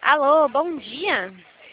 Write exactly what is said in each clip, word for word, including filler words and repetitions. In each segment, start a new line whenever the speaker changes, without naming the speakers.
Alô, bom dia.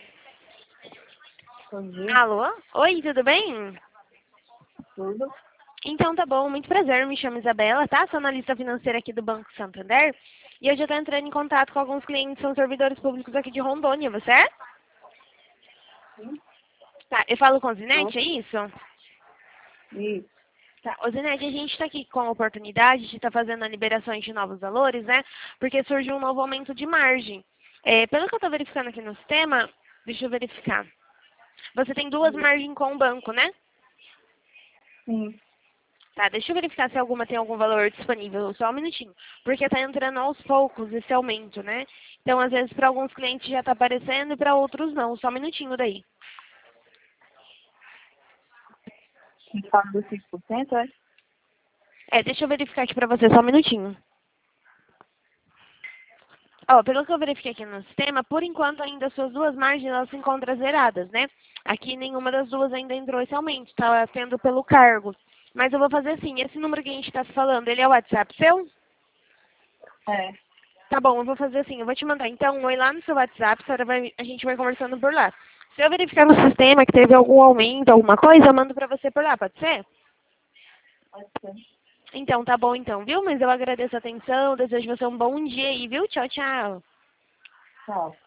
Bom dia,
Alô? Oi, tudo bem?
tudo.
Então tá bom, muito prazer, me chamo Isabela, tá? Sou analista financeira aqui do Banco Santander. E hoje eu tô entrando em contato com alguns clientes que são servidores públicos aqui de Rondônia, você é?
Sim,
Tá, eu falo com o
tô.
Zinete, é isso?
E,
Tá, ô Zinete, a gente está aqui com a oportunidade de estar fazendo a liberação de novos valores, né? Porque surgiu um novo aumento de margem. É, pelo que eu estou verificando aqui no sistema, deixa eu verificar. Você tem duas margens com o banco, né?
sim,
Tá, deixa eu verificar se alguma tem algum valor disponível, só um minutinho. Porque tá entrando aos poucos esse aumento, né? Então, às vezes, para alguns clientes já tá aparecendo e para outros não. Só um minutinho daí.
me fala dos cinco por cento, é?
É, deixa eu verificar aqui para você, só um minutinho. Ó, pelo que eu verifiquei aqui no sistema, por enquanto ainda as suas duas margens elas se encontram zeradas, né? Aqui nenhuma das duas ainda entrou esse aumento, tá tendo pelo cargo. Mas eu vou fazer assim, esse número que a gente está falando, ele é o WhatsApp seu?
É,
Tá bom, eu vou fazer assim, eu vou te mandar então um oi lá no seu WhatsApp, a, senhora vai, a gente vai conversando por lá. Se eu verificar no sistema que teve algum aumento, alguma coisa, eu mando pra você por lá, pode ser?
pode ser.
Então, tá bom então, viu? Mas eu agradeço a atenção, desejo você um bom dia aí, viu? Tchau, tchau.
Tchau.